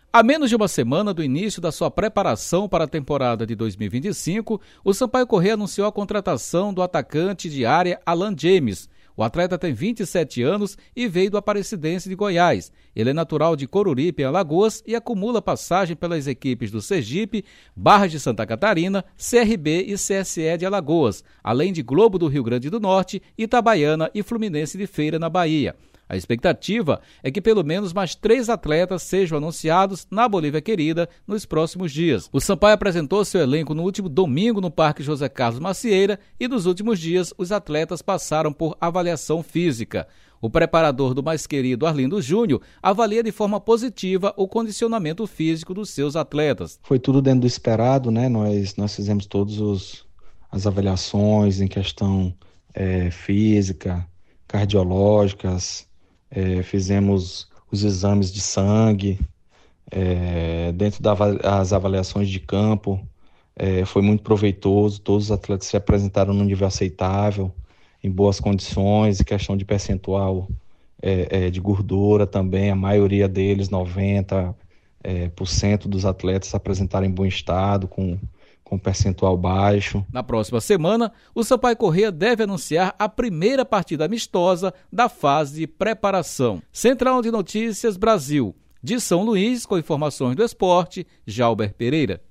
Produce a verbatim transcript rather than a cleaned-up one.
Há menos de uma semana do início da sua preparação para a temporada de dois mil e vinte e cinco, o Sampaio Corrêa anunciou a contratação do atacante de área Alan James. O atleta tem vinte e sete anos e veio do Aparecidense de Goiás. Ele é natural de Coruripe, em Alagoas, e acumula passagem pelas equipes do Sergipe, Barras de Santa Catarina, C R B e C S E de Alagoas, além de Globo do Rio Grande do Norte, Itabaiana e Fluminense de Feira, na Bahia. A expectativa é que pelo menos mais três atletas sejam anunciados na Bolívia Querida nos próximos dias. O Sampaio apresentou seu elenco no último domingo no Parque José Carlos Macieira e nos últimos dias os atletas passaram por avaliação física. O preparador do mais querido Arlindo Júnior avalia de forma positiva o condicionamento físico dos seus atletas. Foi tudo dentro do esperado, né? Nós, nós fizemos todas as avaliações em questão é, física, cardiológicas, É, fizemos os exames de sangue, é, dentro das avaliações de campo, é, foi muito proveitoso, todos os atletas se apresentaram num nível aceitável, em boas condições, questão de percentual é, é, de gordura também, a maioria deles, noventa por cento é, dos atletas se apresentaram em bom estado, com com percentual baixo. Na próxima semana, o Sampaio Corrêa deve anunciar a primeira partida amistosa da fase de preparação. Central de Notícias Brasil, de São Luís, com informações do esporte, Jalber Pereira.